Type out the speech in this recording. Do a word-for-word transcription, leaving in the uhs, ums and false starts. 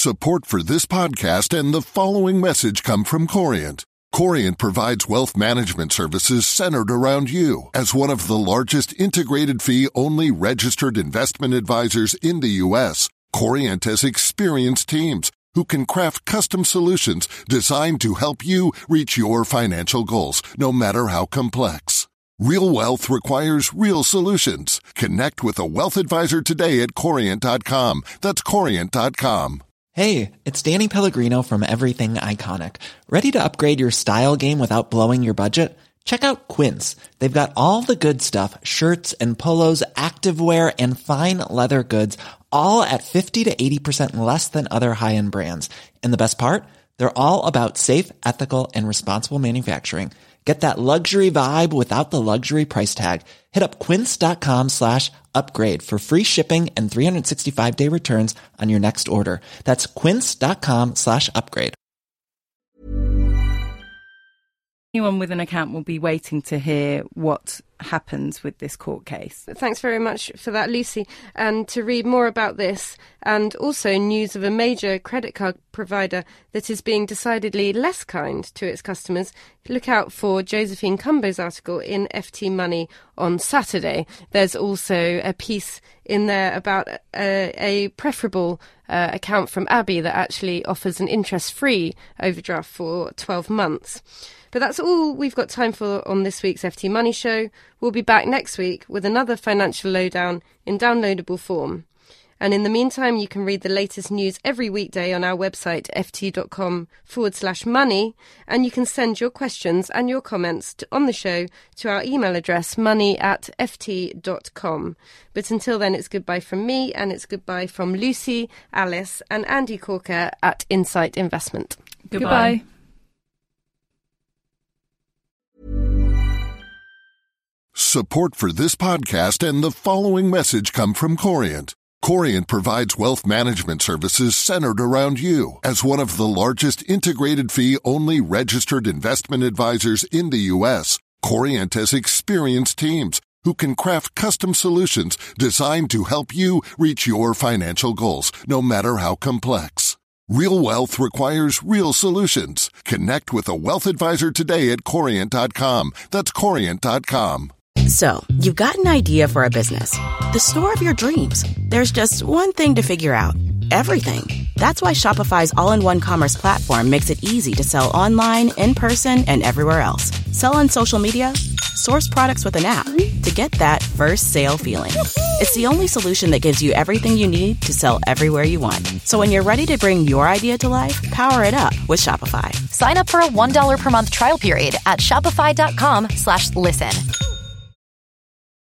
Support for this podcast and the following message come from Corient. Corient provides wealth management services centered around you. As one of the largest integrated fee-only registered investment advisors in the U S, Corient has experienced teams who can craft custom solutions designed to help you reach your financial goals, no matter how complex. Real wealth requires real solutions. Connect with a wealth advisor today at Corient dot com. That's Corient dot com. Hey, it's Danny Pellegrino from Everything Iconic. Ready to upgrade your style game without blowing your budget? Check out Quince. They've got all the good stuff, shirts and polos, activewear, and fine leather goods, all at fifty to eighty percent less than other high-end brands. And the best part? They're all about safe, ethical, and responsible manufacturing. Get that luxury vibe without the luxury price tag. Hit up quince.com slash upgrade for free shipping and three sixty-five day returns on your next order. That's quince.com slash upgrade. Anyone with an account will be waiting to hear what happens with this court case. Thanks very much for that, Lucy. And to read more about this and also news of a major credit card provider that is being decidedly less kind to its customers, look out for Josephine Cumbo's article in F T Money on Saturday. There's also a piece in there about a, a preferable uh, account from Abby that actually offers an interest-free overdraft for twelve months. But that's all we've got time for on this week's F T Money Show. We'll be back next week with another financial lowdown in downloadable form. And in the meantime, you can read the latest news every weekday on our website, ft.com forward slash money. And you can send your questions and your comments to, on the show to our email address, money at ft.com. But until then, it's goodbye from me, and it's goodbye from Lucy, Alice and Andy Corker at Insight Investment. Goodbye. Goodbye. Support for this podcast and the following message come from Corient. Corient provides wealth management services centered around you. As one of the largest integrated fee-only registered investment advisors in the U S, Corient has experienced teams who can craft custom solutions designed to help you reach your financial goals, no matter how complex. Real wealth requires real solutions. Connect with a wealth advisor today at Corient dot com. That's Corient dot com. So, you've got an idea for a business. The store of your dreams. There's just one thing to figure out. Everything. That's why Shopify's all-in-one commerce platform makes it easy to sell online, in person, and everywhere else. Sell on social media, source products with an app to get that first sale feeling. It's the only solution that gives you everything you need to sell everywhere you want. So when you're ready to bring your idea to life, power it up with Shopify. Sign up for a one dollar per month trial period at shopify.com slash listen.